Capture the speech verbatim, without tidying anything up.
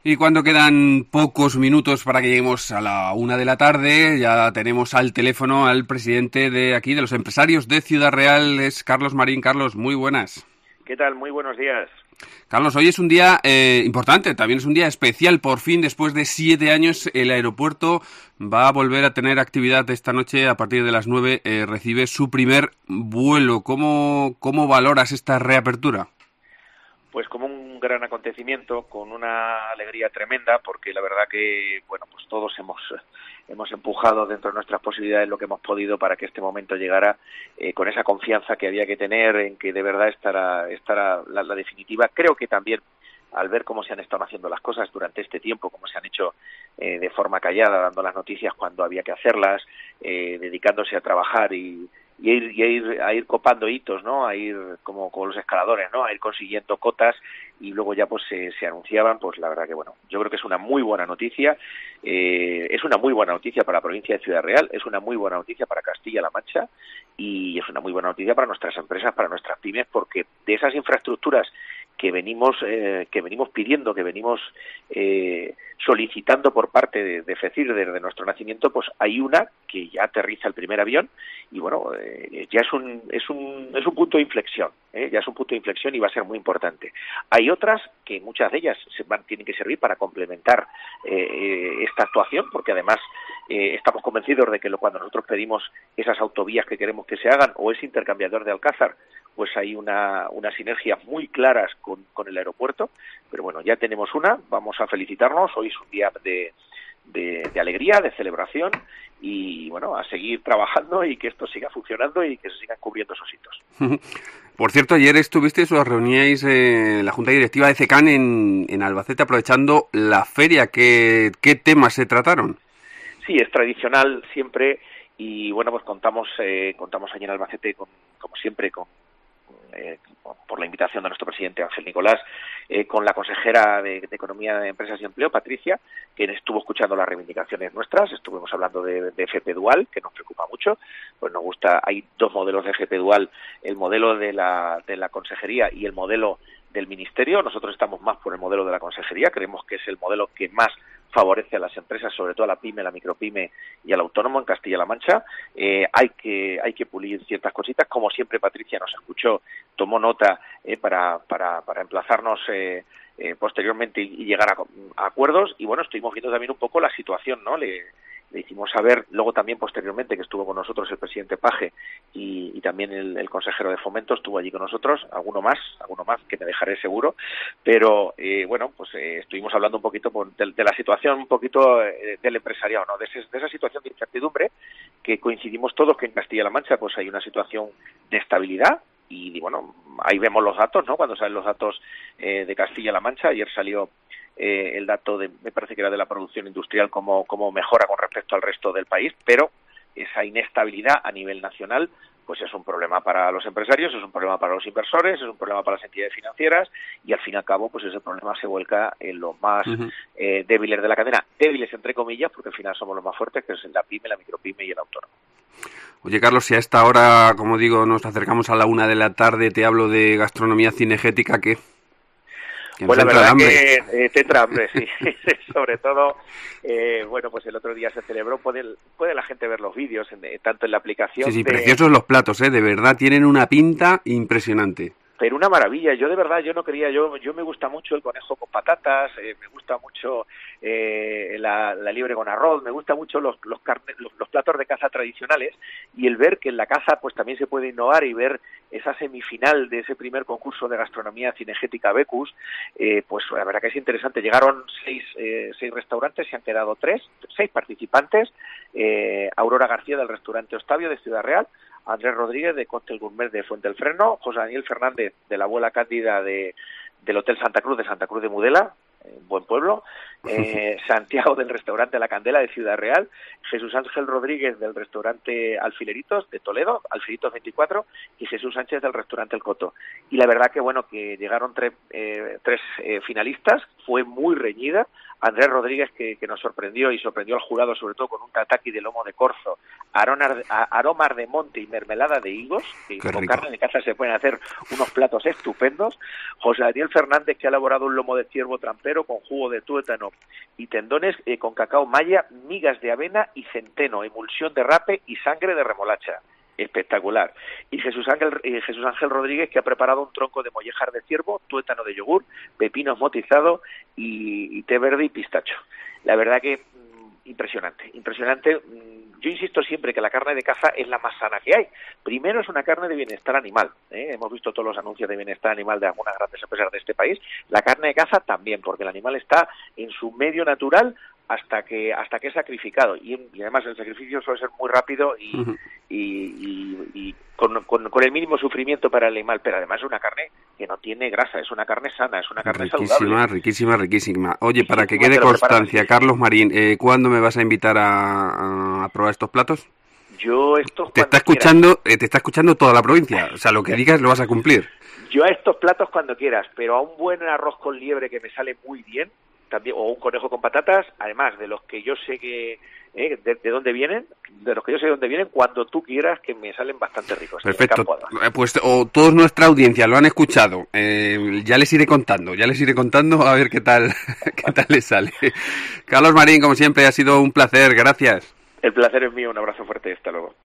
Y cuando quedan pocos minutos para que lleguemos a la una de la tarde, ya tenemos al teléfono al presidente de aquí, de los empresarios de Ciudad Real, es Carlos Marín. Carlos, muy buenas. ¿Qué tal? Muy buenos días. Carlos, hoy es un día eh, importante, también es un día especial. Por fin, después de siete años, el aeropuerto va a volver a tener actividad esta noche. A partir de las nueve eh, recibe su primer vuelo. ¿Cómo, cómo valoras esta reapertura? Pues como un gran acontecimiento, con una alegría tremenda, porque la verdad que, bueno, pues todos hemos hemos empujado dentro de nuestras posibilidades lo que hemos podido para que este momento llegara eh, con esa confianza que había que tener en que de verdad estará, estará la, la definitiva. Creo que también al ver cómo se han estado haciendo las cosas durante este tiempo, cómo se han hecho eh, de forma callada, dando las noticias cuando había que hacerlas, eh, dedicándose a trabajar y Y a, ir, y a ir a ir copando hitos, ¿no? A ir como con los escaladores, ¿no? A ir consiguiendo cotas y luego ya pues se, se anunciaban. Pues la verdad que bueno, yo creo que es una muy buena noticia, eh, es una muy buena noticia para la provincia de Ciudad Real, es una muy buena noticia para Castilla-La Mancha y es una muy buena noticia para nuestras empresas, para nuestras pymes, porque de esas infraestructuras que venimos eh, que venimos pidiendo, que venimos eh, solicitando por parte de, de FECIR desde nuestro nacimiento, pues hay una que ya aterriza el primer avión y bueno, eh, ya es un es un es un punto de inflexión, ¿eh? ya es un punto de inflexión y va a ser muy importante. Hay otras que muchas de ellas se van, tienen que servir para complementar eh, esta actuación, porque además eh, estamos convencidos de que lo, cuando nosotros pedimos esas autovías que queremos que se hagan o ese intercambiador de Alcázar, pues hay una unas sinergias muy claras con, con el aeropuerto, pero bueno, ya tenemos una, vamos a felicitarnos, hoy es un día de, de, de alegría, de celebración y bueno, a seguir trabajando y que esto siga funcionando y que se sigan cubriendo esos hitos. Por cierto, ayer estuvisteis o os reuníais en eh, la Junta Directiva de CECAN en, en Albacete aprovechando la feria. ¿Qué, qué temas se trataron? Sí, es tradicional siempre y bueno, pues contamos eh, contamos allí en Albacete, con, como siempre, con Eh, por la invitación de nuestro presidente Ángel Nicolás, eh, con la consejera de, de Economía, de Empresas y Empleo, Patricia, quien estuvo escuchando las reivindicaciones nuestras. Estuvimos hablando de, de F P Dual, que nos preocupa mucho. Pues nos gusta, hay dos modelos de F P Dual, el modelo de la, de la consejería y el modelo del ministerio. Nosotros estamos más por el modelo de la consejería, creemos que es el modelo que más favorece a las empresas, sobre todo a la pyme, la micropyme y al autónomo en Castilla-La Mancha. Eh, hay que hay que pulir ciertas cositas, como siempre Patricia nos escuchó, tomó nota eh, para, para, para emplazarnos eh, eh, posteriormente y, y llegar a, a acuerdos, y bueno, estuvimos viendo también un poco la situación, ¿no? Le, le hicimos saber, luego también posteriormente, que estuvo con nosotros el presidente Paje y, y también el, el consejero de Fomento estuvo allí con nosotros, alguno más, alguno más que me dejaré seguro, pero eh, bueno, pues eh, estuvimos hablando un poquito por, de, de la situación un poquito eh, del empresariado, ¿no? De, ese, de esa situación de incertidumbre que coincidimos todos que en Castilla-La Mancha pues hay una situación de estabilidad. Y bueno, ahí vemos los datos, ¿no? Cuando salen los datos eh, de Castilla-La Mancha, ayer salió eh, el dato de, me parece que era de la producción industrial como, como mejora con respecto al resto del país, pero esa inestabilidad a nivel nacional pues es un problema para los empresarios, es un problema para los inversores, es un problema para las entidades financieras y al fin y al cabo pues ese problema se vuelca en los más uh-huh. eh, débiles de la cadena, débiles entre comillas porque al final somos los más fuertes, que es la pyme, la micropyme y el autónomo. Oye, Carlos, si a esta hora, como digo, nos acercamos a la una de la tarde, te hablo de gastronomía cinegética, ¿qué? Pues la verdad que eh, te entra hambre, sí. Sobre todo, eh, bueno, pues el otro día se celebró, puede, puede la gente ver los vídeos, en, tanto en la aplicación... Sí, sí, de... preciosos los platos, ¿eh? De verdad, tienen una pinta impresionante. Pero una maravilla, yo de verdad, yo no quería, yo yo me gusta mucho el conejo con patatas, eh, me gusta mucho eh, la, la liebre con arroz, me gusta mucho los los, carne, los los platos de caza tradicionales y el ver que en la caza pues también se puede innovar y ver esa semifinal de ese primer concurso de gastronomía cinegética Becus, eh, pues la verdad que es interesante. Llegaron seis eh, seis restaurantes, se han quedado tres, seis participantes, eh, Aurora García del restaurante Octavio de Ciudad Real, Andrés Rodríguez de Cóctel Gourmet de Fuente del Freno, José Daniel Fernández de la Abuela Cándida de, del Hotel Santa Cruz de Santa Cruz de Mudela, en Buen Pueblo, eh, Santiago del restaurante La Candela de Ciudad Real, Jesús Ángel Rodríguez del restaurante Alfileritos de Toledo, Alfileritos veinticuatro, y Jesús Sánchez del restaurante El Coto. Y la verdad que bueno, que llegaron tres, eh, tres eh, finalistas, fue muy reñida. Andrés Rodríguez, que, que nos sorprendió y sorprendió al jurado, sobre todo con un tataki de lomo de corzo, aromas, aromas de monte y mermelada de higos, que Qué con rico. Carne de caza se pueden hacer unos platos estupendos. José Daniel Fernández, que ha elaborado un lomo de ciervo trampero con jugo de tuétano y tendones eh, con cacao maya, migas de avena y centeno, emulsión de rape y sangre de remolacha. Espectacular. Y Jesús Ángel, eh, Jesús Ángel Rodríguez, que ha preparado un tronco de mollejar de ciervo, tuétano de yogur, pepino esmotizado y, y té verde y pistacho. La verdad que mmm, impresionante, impresionante. Yo insisto siempre que la carne de caza es la más sana que hay. Primero, es una carne de bienestar animal, ¿eh? Hemos visto todos los anuncios de bienestar animal de algunas grandes empresas de este país. La carne de caza también, porque el animal está en su medio natural hasta que hasta que es sacrificado, y, y además el sacrificio suele ser muy rápido y, uh-huh. y, y, y con, con, con el mínimo sufrimiento para el animal, pero además es una carne que no tiene grasa, es una carne sana, es una carne riquísima, saludable. Riquísima, riquísima. Oye, para que quede constancia, Carlos Marín, eh, ¿cuándo me vas a invitar a, a probar estos platos? Yo estos te está escuchando, eh, te está escuchando toda la provincia, o sea, lo que digas lo vas a cumplir. Yo a estos platos cuando quieras, pero a un buen arroz con liebre que me sale muy bien, también, o un conejo con patatas, además de los que yo sé que eh, de, de dónde vienen, de los que yo sé de dónde vienen, cuando tú quieras, que me salen bastante ricos. Perfecto, pues o toda nuestra audiencia lo han escuchado, eh, ya les iré contando, ya les iré contando a ver qué tal, qué tal les sale. Carlos Marín, como siempre, ha sido un placer, gracias. El placer es mío, un abrazo fuerte, hasta luego.